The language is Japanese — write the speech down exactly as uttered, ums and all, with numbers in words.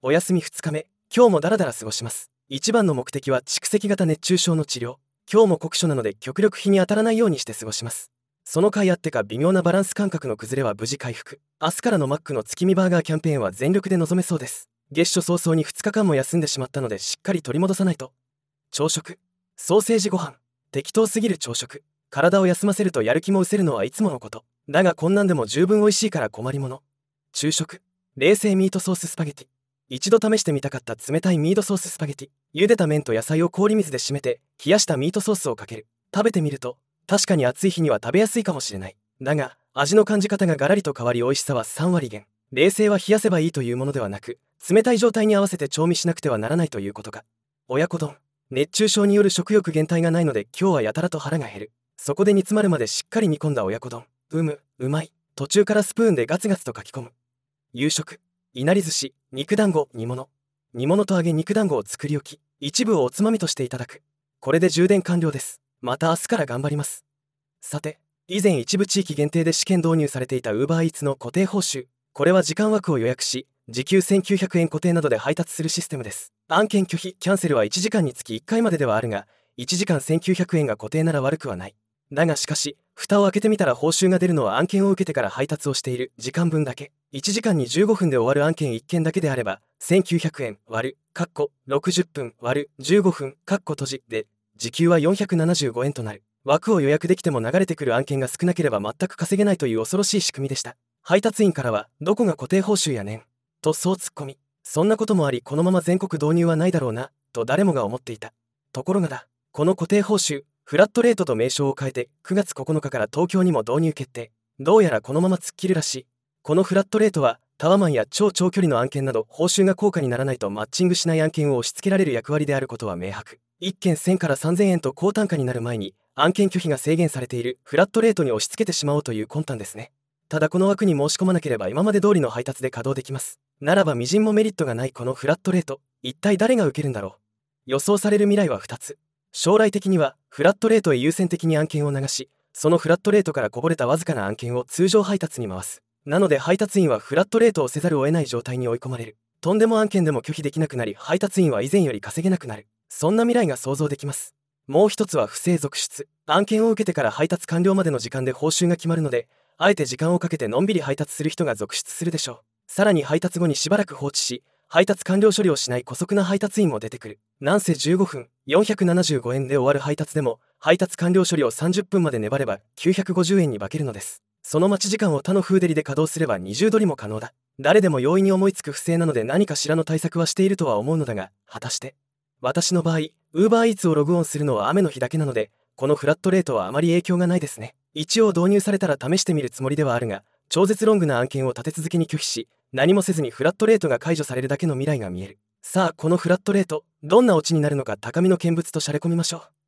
お休みふつかめ、今日もダラダラ過ごします。一番の目的は蓄積型熱中症の治療。今日も酷暑なので極力日に当たらないようにして過ごします。その甲斐あってか微妙なバランス感覚の崩れは無事回復。明日からのマックの月見バーガーキャンペーンは全力で臨めそうです。月初早々にふつかかんも休んでしまったのでしっかり取り戻さないと。朝食、ソーセージご飯。適当すぎる朝食。体を休ませるとやる気も失せるのはいつものこと。だがこんなんでも十分美味しいから困りもの。昼食、冷製ミートソーススパゲティ。一度試してみたかった冷たいミートソーススパゲティ。茹でた麺と野菜を氷水で締めて冷やしたミートソースをかける。食べてみると確かに暑い日には食べやすいかもしれない。だが味の感じ方がガラリと変わり美味しさはさんわり減。冷製は冷やせばいいというものではなく、冷たい状態に合わせて調味しなくてはならないということか。親子丼、熱中症による食欲減退がないので今日はやたらと腹が減る。そこで煮詰まるまでしっかり煮込んだ親子丼。うむうまい。途中からスプーンでガツガツとかき込む。夕食、いなり寿司、肉団子、煮物。煮物と揚げ肉団子を作り置き、一部をおつまみとしていただく。これで充電完了です。また明日から頑張ります。さて、以前一部地域限定で試験導入されていた UberEats の固定報酬。これは時間枠を予約し時給せんきゅうひゃくえん固定などで配達するシステムです。案件拒否キャンセルはいちじかんにつきいっかいまでではあるが、いちじかんせんきゅうひゃくえんが固定なら悪くはない。だがしかし蓋を開けてみたら報酬が出るのは案件を受けてから配達をしている時間分だけ。いちじかんにじゅうごふんで終わる案件いっけんだけであればせんきゅうひゃくえん割るかっころくじゅっぷん割るじゅうごふんかっこ閉じで時給はよんひゃくななじゅうごえんとなる。枠を予約できても流れてくる案件が少なければ全く稼げないという恐ろしい仕組みでした。配達員からはどこが固定報酬やねんとそうツッコミ。そんなこともありこのまま全国導入はないだろうなと誰もが思っていた。ところがだ、この固定報酬フラットレートと名称を変えてくがつここのかから東京にも導入決定。どうやらこのまま突っ切るらしい。このフラットレートはタワマンや超長距離の案件など報酬が高価にならないとマッチングしない案件を押し付けられる役割であることは明白。いっけんせんからさんぜんえんと高単価になる前に案件拒否が制限されているフラットレートに押し付けてしまおうという魂胆ですね。ただこの枠に申し込まなければ今まで通りの配達で稼働できます。ならば微塵もメリットがないこのフラットレート、一体誰が受けるんだろう。予想される未来はふたつ。将来的にはフラットレートへ優先的に案件を流し、そのフラットレートからこぼれたわずかな案件を通常配達に回す。なので配達員はフラットレートをせざるを得ない状態に追い込まれる。とんでも案件でも拒否できなくなり配達員は以前より稼げなくなる。そんな未来が想像できます。もう一つは不正続出。案件を受けてから配達完了までの時間で報酬が決まるので、あえて時間をかけてのんびり配達する人が続出するでしょう。さらに配達後にしばらく放置し配達完了処理をしない姑息な配達員も出てくる。なんせじゅうごふんよんひゃくななじゅうごえんで終わる配達でも配達完了処理をさんじゅっぷんまで粘ればきゅうひゃくごじゅうえんに化けるのです。その待ち時間を他のフーデリで稼働すればにじゅうドルも可能だ。誰でも容易に思いつく不正なので何かしらの対策はしているとは思うのだが、果たして私の場合 UberEats をログオンするのは雨の日だけなのでこのフラットレートはあまり影響がないですね。一応導入されたら試してみるつもりではあるが、超絶ロングな案件を立て続けに拒否し何もせずにフラットレートが解除されるだけの未来が見える。さあこのフラットレートどんなオチになるのか高みの見物としゃれ込みましょう。